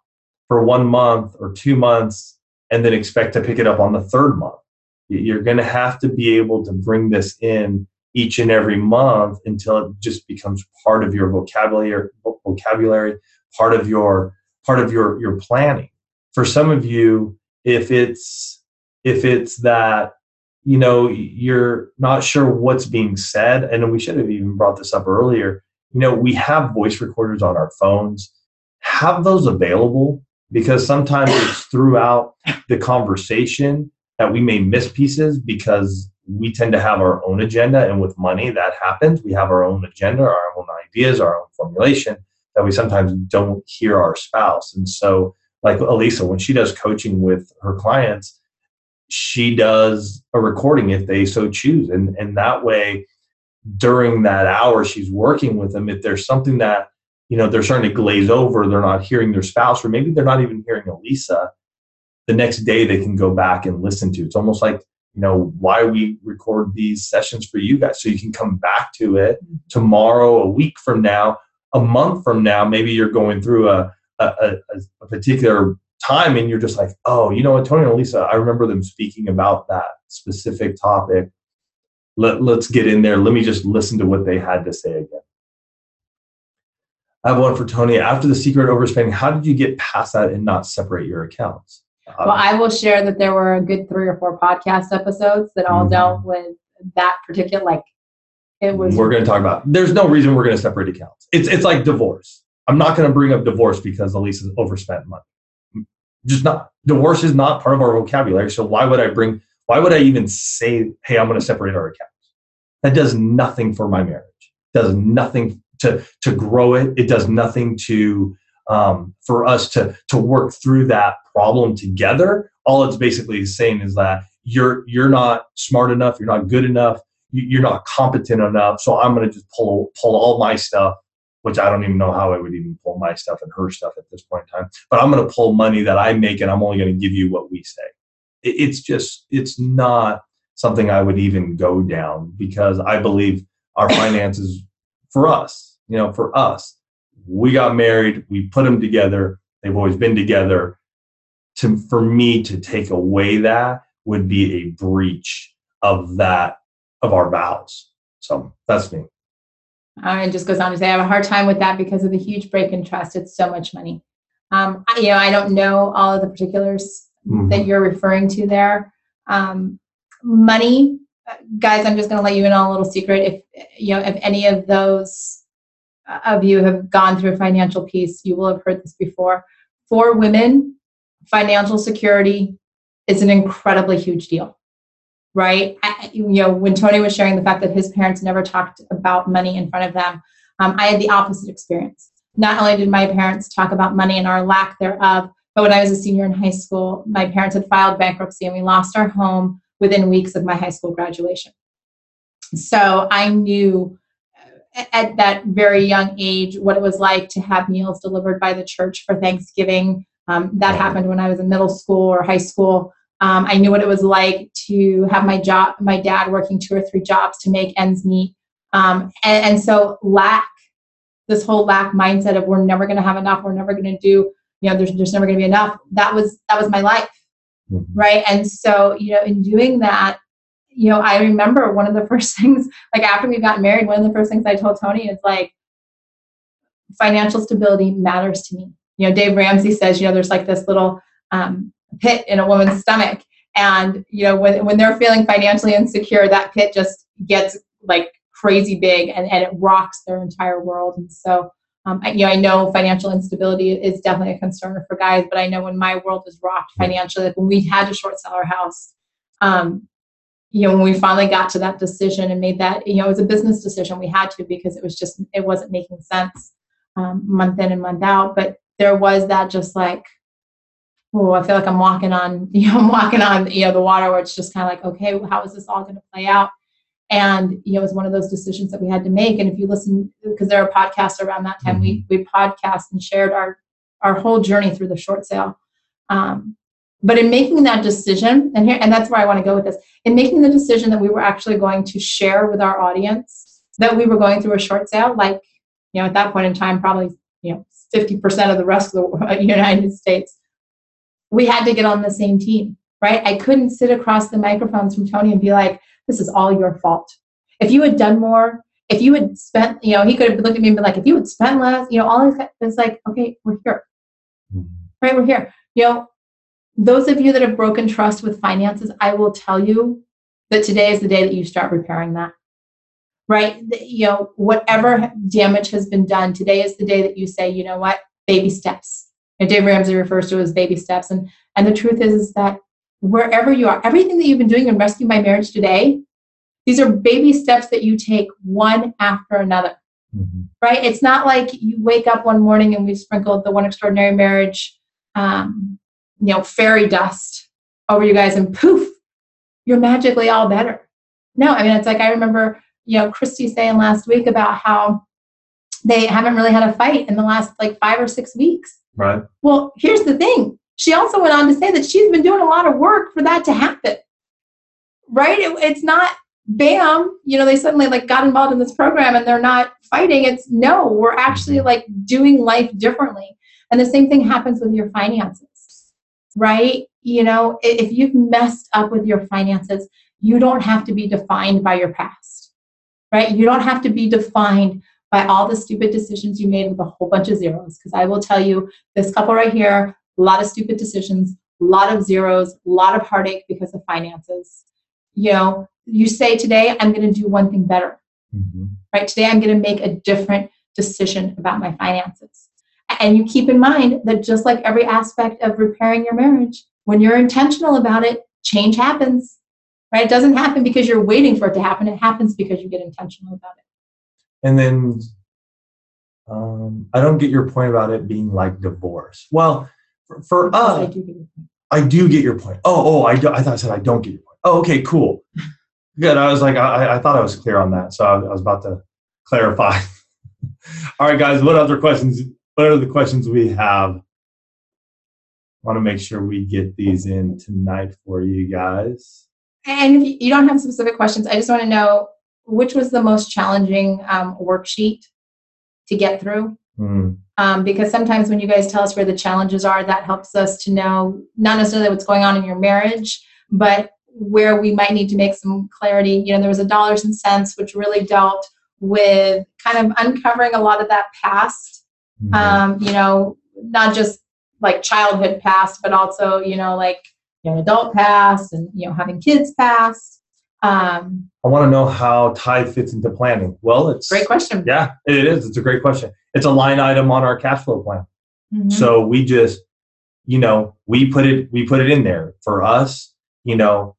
for one month or two months and then expect to pick it up on the third month. You're going to have to be able to bring this in each and every month until it just becomes part of your vocabulary, vocabulary, part of your part of your your planning. For some of you, if it's if it's that, you know, you're not sure what's being said, and we should have even brought this up earlier. You know, we have voice recorders on our phones. Have those available, because sometimes it's throughout the conversation that we may miss pieces because we tend to have our own agenda. And with money, that happens. We have our own agenda, our own ideas, our own formulation that we sometimes don't hear our spouse. And so, like Elisa, when she does coaching with her clients, she does a recording if they so choose. And, and that way, during that hour she's working with them, if there's something that, you know, they're starting to glaze over, they're not hearing their spouse, or maybe they're not even hearing Elisa, the next day they can go back and listen to. It's almost like, you know, why we record these sessions for you guys, so you can come back to it tomorrow, a week from now, a month from now. Maybe you're going through a a, a, a particular time and you're just like, oh, you know what, Tony and Elisa, I remember them speaking about that specific topic. Let, let's get in there. Let me just listen to what they had to say again. I have one for Tony. After the secret overspending, how did you get past that and not separate your accounts? Well, I will share that there were a good three or four podcast episodes that all mm-hmm. dealt with that particular, like, it was. We're going to talk about, there's no reason we're going to separate accounts. It's it's like divorce. I'm not going to bring up divorce because Elisa's overspent money. Just not, divorce is not part of our vocabulary. So why would I bring, why would I even say, hey, I'm going to separate our accounts? That does nothing for my marriage. It does nothing to, to grow it. It does nothing to, um, for us to, to work through that problem together. All it's basically saying is that you're, you're not smart enough. You're not good enough. You're not competent enough. So I'm going to just pull, pull all my stuff, which I don't even know how I would even pull my stuff and her stuff at this point in time. But I'm going to pull money that I make, and I'm only going to give you what we say. It's just, it's not something I would even go down, because I believe our finances for us, you know, for us, we got married, we put them together. They've always been together. To, for me to take away that would be a breach of that, of our vows. So that's me. Uh, it just goes on to say I have a hard time with that because of the huge break in trust. It's so much money. Um, I, you know, I don't know all of the particulars mm-hmm. that you're referring to there. Um, money, guys, I'm just going to let you in on a little secret. If you know, if any of those of you have gone through a financial piece, you will have heard this before. For women, financial security is an incredibly huge deal. Right? I, you know, when Tony was sharing the fact that his parents never talked about money in front of them, um, I had the opposite experience. Not only did my parents talk about money and our lack thereof, but when I was a senior in high school, my parents had filed bankruptcy and we lost our home within weeks of my high school graduation. So I knew at that very young age what it was like to have meals delivered by the church for Thanksgiving. Um, that happened when I was in middle school or high school. Um, I knew what it was like to have my job, my dad working two or three jobs to make ends meet. Um, and, and so lack, this whole lack mindset of we're never going to have enough, we're never going to do, you know, there's, there's never going to be enough. That was, that was my life. Mm-hmm. Right. And so, you know, in doing that, you know, I remember one of the first things, like after we got married, one of the first things I told Tony is like, financial stability matters to me. You know, Dave Ramsey says, you know, there's like this little, um, pit in a woman's stomach, and you know when when they're feeling financially insecure, that pit just gets like crazy big, and, and it rocks their entire world. And so um, I, you know I know financial instability is definitely a concern for guys, but I know when my world was rocked financially, like when we had to short sell our house, um, you know when we finally got to that decision and made that, you know it was a business decision, we had to, because it was just, it wasn't making sense um, month in and month out. But there was that just like, oh, I feel like I'm walking on, you know, I'm walking on, you know, the water, where it's just kind of like, okay, how is this all going to play out? And, you know, it was one of those decisions that we had to make. And if you listen, because there are podcasts around that time, mm-hmm. we, we podcast and shared our, our whole journey through the short sale. Um, but in making that decision, and here, and that's where I want to go with this, in making the decision that we were actually going to share with our audience that we were going through a short sale, like, you know, at that point in time, probably you know, fifty percent of the rest of the United States. We had to get on the same team, right? I couldn't sit across the microphones from Tony and be like, this is all your fault. If you had done more, if you had spent, you know, he could have looked at me and been like, if you had spent less, you know, all these guys, it's like, okay, we're here, mm-hmm. right? We're here. You know, those of you that have broken trust with finances, I will tell you that today is the day that you start repairing that, right? You know, whatever damage has been done, today is the day that you say, you know what, baby steps. And Dave Ramsey refers to it as baby steps. And, and the truth is, is that wherever you are, everything that you've been doing in Rescue My Marriage today, these are baby steps that you take one after another, mm-hmm. right? It's not like you wake up one morning and we've sprinkled the One Extraordinary Marriage, um, you know, fairy dust over you guys and poof, you're magically all better. No, I mean, it's like, I remember, you know, Christy saying last week about how they haven't really had a fight in the last like five or six weeks. Right. Well, here's the thing. She also went on to say that she's been doing a lot of work for that to happen. Right? It, it's not bam, you know, they suddenly like got involved in this program and they're not fighting. It's no, we're actually like doing life differently. And the same thing happens with your finances, right? You know, if you've messed up with your finances, you don't have to be defined by your past, right? You don't have to be defined by all the stupid decisions you made with a whole bunch of zeros. Because I will tell you, this couple right here, a lot of stupid decisions, a lot of zeros, a lot of heartache because of finances. You know, you say today, I'm going to do one thing better, mm-hmm. right? Today, I'm going to make a different decision about my finances. And you keep in mind that just like every aspect of repairing your marriage, when you're intentional about it, change happens, right? It doesn't happen because you're waiting for it to happen. It happens because you get intentional about it. And then um, I don't get your point about it being like divorce. Well, for, for us, I do get your point. I do get your point. Oh, oh, I, do, I thought I said I don't get your point. Oh, okay, cool. Good. I was like, I, I thought I was clear on that. So I, I was about to clarify. All right, guys, what other questions? What are the questions we have? I want to make sure we get these in tonight for you guys. And if you don't have specific questions, I just want to know, which was the most challenging um, worksheet to get through? Mm. Um, because sometimes when you guys tell us where the challenges are, that helps us to know not necessarily what's going on in your marriage, but where we might need to make some clarity. You know, there was a dollars and cents, which really dealt with kind of uncovering a lot of that past, mm-hmm. um, you know, not just like childhood past, but also, you know, like young adult past and, you know, having kids past. Um, I want to know how tithe fits into planning. Well, it's great question. Yeah, it is. It's a great question. It's a line item on our cash flow plan. Mm-hmm. So we just, you know, we put it, we put it in there for us, you know,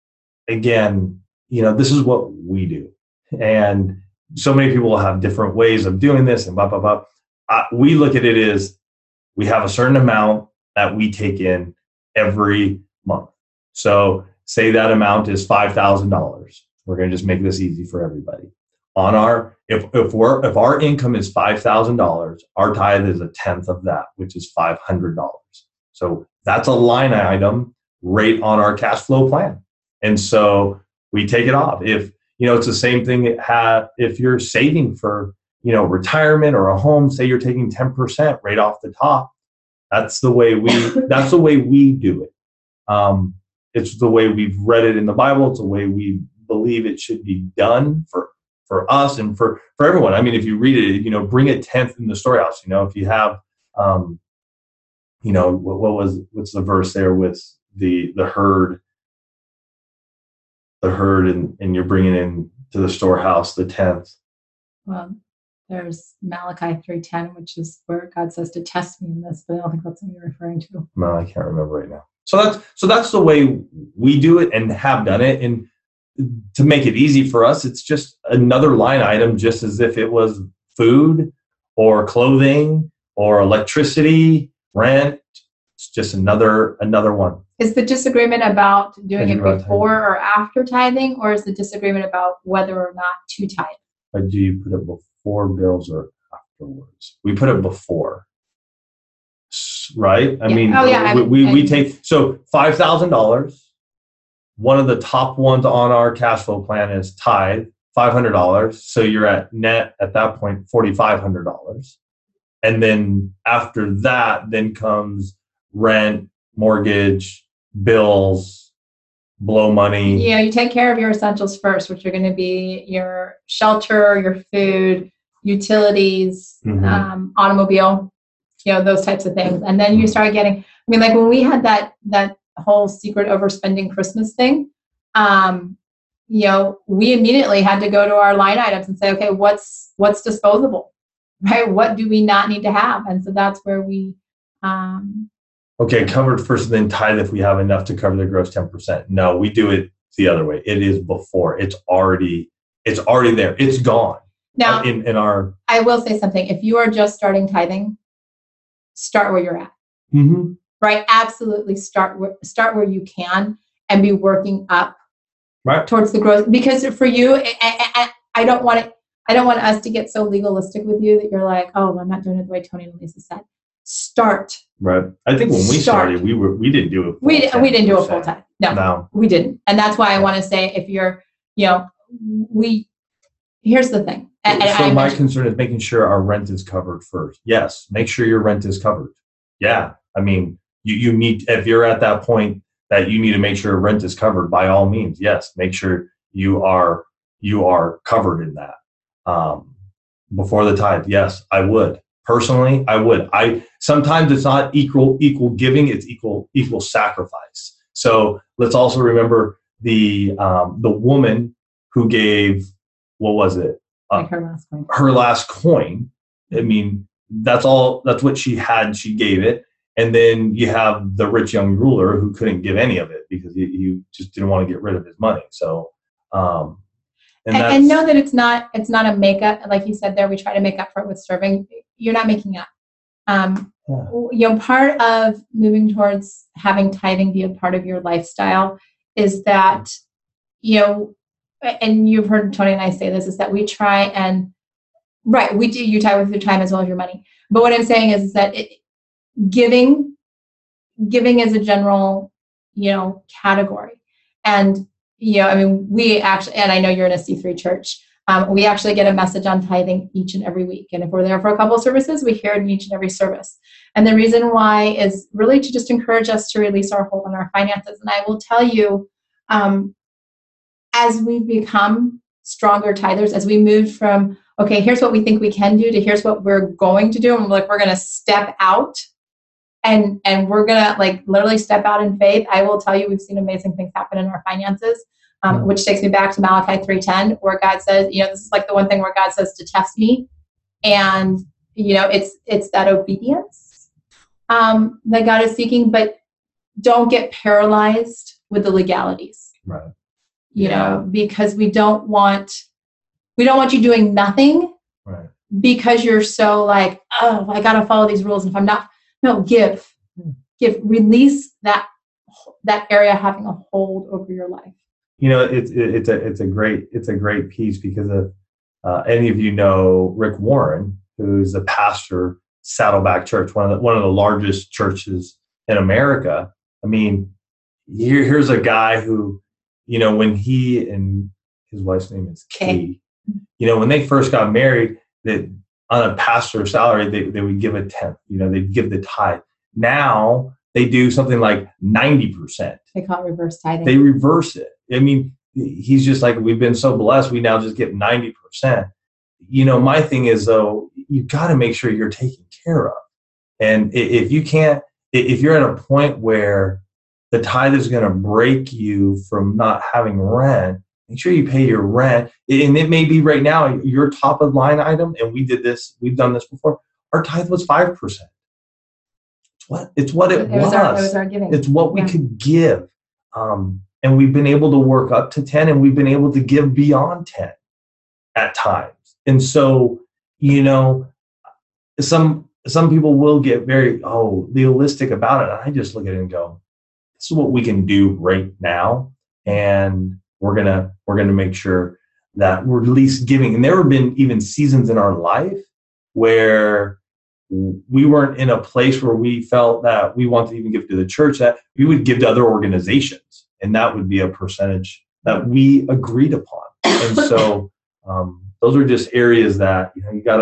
again, you know, this is what we do. And so many people have different ways of doing this and blah, blah, blah. Uh, we look at it as we have a certain amount that we take in every month. So say that amount is five thousand dollars. We're going to just make this easy for everybody. On our, if, if we're, if our income is five thousand dollars, our tithe is a tenth of that, which is five hundred dollars. So that's a line item right on our cash flow plan. And so we take it off. If, you know, it's the same thing it had, if you're saving for, you know, retirement or a home, say you're taking ten percent right off the top. That's the way we, that's the way we do it. Um, It's the way we've read it in the Bible. It's the way we believe it should be done for, for us and for, for everyone. I mean, if you read it, you know, bring a tenth in the storehouse. You know, if you have, um, you know, what, what was, what's the verse there with the, the herd, the herd and, and you're bringing in to the storehouse the tenth. Well, there's Malachi three ten, which is where God says to test me in this, but I don't think that's what you're referring to. No, I can't remember right now. So that's so that's the way we do it and have done it. And to make it easy for us, it's just another line item, just as if it was food or clothing or electricity, rent. It's just another another one. Is the disagreement about doing it before or after tithing, or is the disagreement about whether or not to tithe? But do you put it before bills or afterwards? We put it before. Right? I yeah. mean, oh, yeah. we, we, we take, so five thousand dollars, one of the top ones on our cash flow plan is tithe, five hundred dollars. So you're at net at that point, four thousand five hundred dollars. And then after that, then comes rent, mortgage, bills, blow money. Yeah, you take care of your essentials first, which are going to be your shelter, your food, utilities, Mhm. um, automobile, you know, those types of things. And then you start getting, I mean, like when we had that that whole secret overspending Christmas thing, um, you know, we immediately had to go to our line items and say, okay, what's what's disposable, right? What do we not need to have? And so that's where we, um, Okay, covered first, and then tithe if we have enough to cover the gross ten percent. No, we do it the other way. It is before. It's already it's already there. It's gone. now in in our. I will say something. If you are just starting tithing, start where you're at, Mm-hmm. right? Absolutely start where, start where you can and be working up Right. towards the growth. Because for you, I, I, I don't want it. I don't want us to get so legalistic with you that you're like, oh, I'm not doing it the way Tony and Lisa said. Start. Right. I think when we Start. started, we were we didn't do it. We di- we didn't do a full time. No, No. we didn't. And that's why I want to say, if you're, you know, we. Here's the thing. And, and So I my mentioned- concern is making sure our rent is covered first. Yes, make sure your rent is covered. Yeah, I mean, you you need, if you're at that point that you need to make sure rent is covered, by all means, yes, make sure you are you are covered in that. Um, before the tithe, yes, I would. Personally, I would. I sometimes it's not equal equal giving; it's equal equal sacrifice. So let's also remember the um, the woman who gave, what was it? Uh, like her last point. her last coin. I mean, that's all. That's what she had. She gave it, and then you have the rich young ruler who couldn't give any of it because he, he just didn't want to get rid of his money. So. Um, And, and, and know that it's not it's not a makeup, like you said there. We try to make up for it with serving. You're not making up. Um, yeah. You know, part of moving towards having tithing be a part of your lifestyle is that, you know, and you've heard Tony and I say this, is that we try and right, we do. You tithe with your time as well as your money. But what I'm saying is, is that it, giving giving is a general, you know, category. And you know, I mean, we actually, and I know you're in a C three church, um, we actually get a message on tithing each and every week. And if we're there for a couple of services, we hear it in each and every service. And the reason why is really to just encourage us to release our hold on our finances. And I will tell you, um, as we've become stronger tithers, as we moved from, okay, here's what we think we can do, to here's what we're going to do, and we're like, we're going to step out. And and we're going to like literally step out in faith. I will tell you, we've seen amazing things happen in our finances, um, mm-hmm. which takes me back to Malachi three ten, where God says, you know, this is like the one thing where God says to test me. And, you know, it's it's that obedience um, that God is seeking, but don't get paralyzed with the legalities. Right. You yeah. know, because we don't want, we don't want you doing nothing. Right. Because you're so like, oh, I got to follow these rules. And if I'm not, No, give, give, release that that area having a hold over your life. You know, it's it's a it's a great it's a great piece because of uh, any of you know Rick Warren, who's a pastor, Saddleback Church, one of the one of the largest churches in America. I mean, here here's a guy who, you know, when he and his wife's name is Kay, you know, when they first got married, that on a pastor's salary, they, they would give a tenth, you know, they'd give the tithe. Now they do something like ninety percent. They call it reverse tithing. They reverse it. I mean, he's just like, we've been so blessed, we now just get ninety percent. You know, my thing is, though, you've got to make sure you're taken care of. And if you can't, if you're at a point where the tithe is going to break you from not having rent, make sure you pay your rent. And it may be right now your top of line item. And we did this, we've done this before. Our tithe was five percent. It's what, it's what it, it was. was. Our, it was our giving. It's what we yeah. could give. Um, and we've been able to work up to ten, and we've been able to give beyond ten at times. And so, you know, some, some people will get very, oh, legalistic about it. And I just look at it and go, this is what we can do right now. And we're gonna we're gonna make sure that we're at least giving. And there have been even seasons in our life where we weren't in a place where we felt that we wanted to even give to the church, that we would give to other organizations, and that would be a percentage that we agreed upon. And so um, those are just areas that, you know, you gotta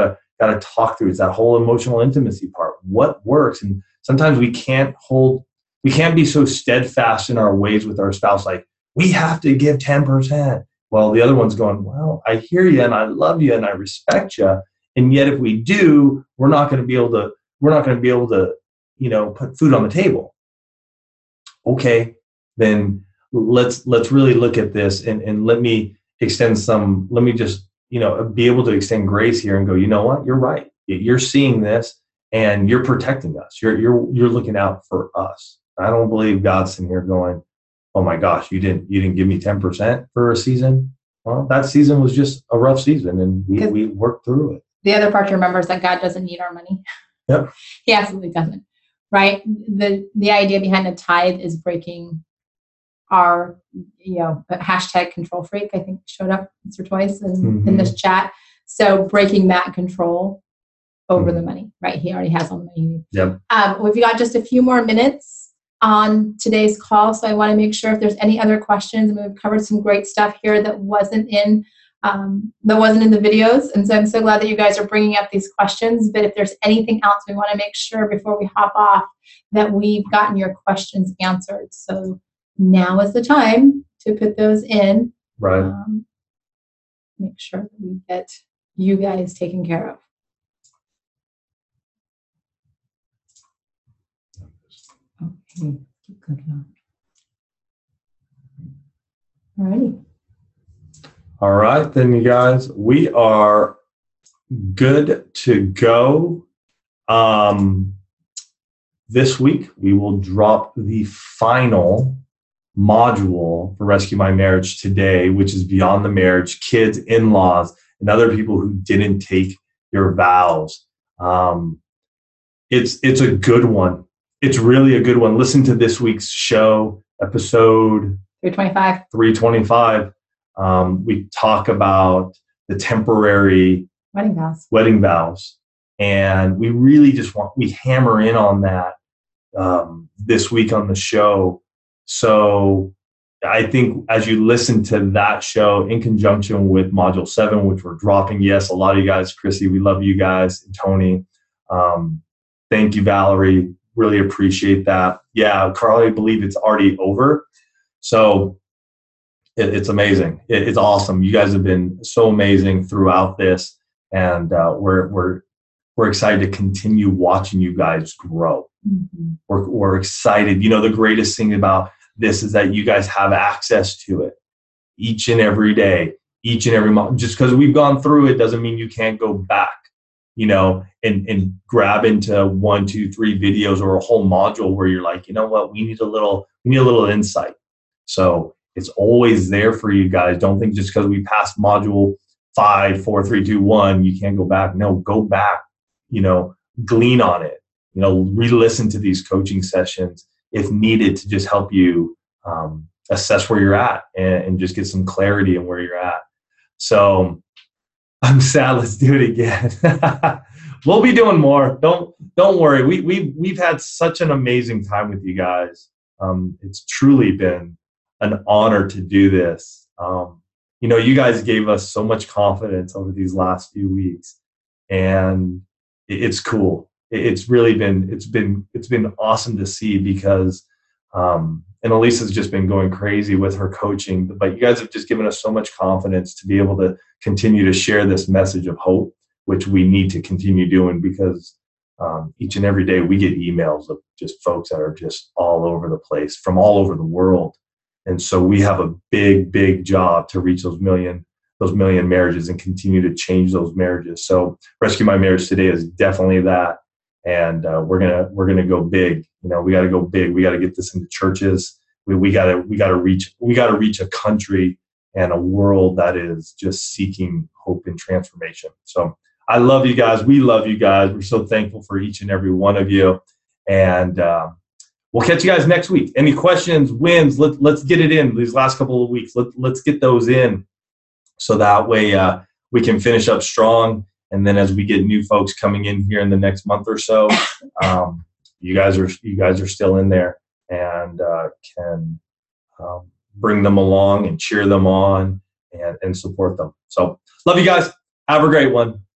got to talk through. It's that whole emotional intimacy part. What works? And sometimes we can't hold, we can't be so steadfast in our ways with our spouse. Like, we have to give ten percent. Well, the other one's going, well, I hear you and I love you and I respect you. And yet if we do, we're not going to be able to, we're not going to be able to, you know, put food on the table. Okay, then let's, let's really look at this and, and let me extend some, let me just, you know, be able to extend grace here and go, you know what, you're right. You're seeing this and you're protecting us. You're, you're, you're looking out for us. I don't believe God's sitting here going, oh my gosh, you didn't, you didn't give me ten percent for a season. Well, that season was just a rough season and we, we worked through it. The other part to remember is that God doesn't need our money. Yep. He absolutely doesn't. Right. The, the idea behind the tithe is breaking our, you know, hashtag control freak, I think showed up, Mister Toys, in, mm-hmm. in this chat. So breaking that control over mm-hmm. the money, right? He already has all the money. Yep. Um, we've got just a few more minutes on today's call. So I want to make sure if there's any other questions, and we've covered some great stuff here that wasn't in, um, that wasn't in the videos. And so I'm so glad that you guys are bringing up these questions, but if there's anything else, we want to make sure before we hop off that we've gotten your questions answered. So now is the time to put those in. Right. Um, make sure that we get you guys taken care of. Okay, keep clicking on. All righty. All right, then, you guys, we are good to go. Um, this week, we will drop the final module for Rescue My Marriage today, which is Beyond the Marriage, Kids, In-Laws, and Other People Who Didn't Take Your Vows. Um, it's it's a good one. It's really a good one. Listen to this week's show, episode three twenty-five. three twenty-five. Um, we talk about the temporary wedding vows. Wedding vows, and we really just want we hammer in on that um, this week on the show. So I think as you listen to that show in conjunction with Module seven, which we're dropping, yes, a lot of you guys, Chrissy, we love you guys, and Tony. Um, thank you, Valerie. Really appreciate that. Yeah, Carly, I believe it's already over. So it, it's amazing. It, it's awesome. You guys have been so amazing throughout this, and uh, we're we're we're excited to continue watching you guys grow. Mm-hmm. We're we're excited. You know, the greatest thing about this is that you guys have access to it each and every day, each and every month. Just because we've gone through it doesn't mean you can't go back, you know, and, and grab into one, two, three videos or a whole module where you're like, you know what, we need a little, we need a little insight. So it's always there for you guys. Don't think just because we passed module five, four, three, two, one, you can't go back. No, go back, you know, glean on it, you know, re-listen to these coaching sessions if needed to just help you um, assess where you're at and, and just get some clarity in where you're at. So I'm sad. Let's do it again. We'll be doing more. Don't don't worry. We we we've had such an amazing time with you guys. Um, it's truly been an honor to do this. Um, you know, you guys gave us so much confidence over these last few weeks, and it, it's cool. It, it's really been it's been it's been awesome to see because. Um, And Elisa's just been going crazy with her coaching, but you guys have just given us so much confidence to be able to continue to share this message of hope, which we need to continue doing because um, each and every day we get emails of just folks that are just all over the place from all over the world. And so we have a big, big job to reach those million, those million marriages and continue to change those marriages. So Rescue My Marriage today is definitely that. And uh, we're gonna we're gonna go big. You know, we got to go big. We got to get this into churches. We we got to we got to reach we got to reach a country and a world that is just seeking hope and transformation. So I love you guys. We love you guys. We're so thankful for each and every one of you. And uh, we'll catch you guys next week. Any questions, wins? Let let's get it in these last couple of weeks. Let let's get those in, so that way uh, we can finish up strong. And then as we get new folks coming in here in the next month or so, um, you guys are you guys are still in there and uh, can um, bring them along and cheer them on and, and support them. So love you guys. Have a great one.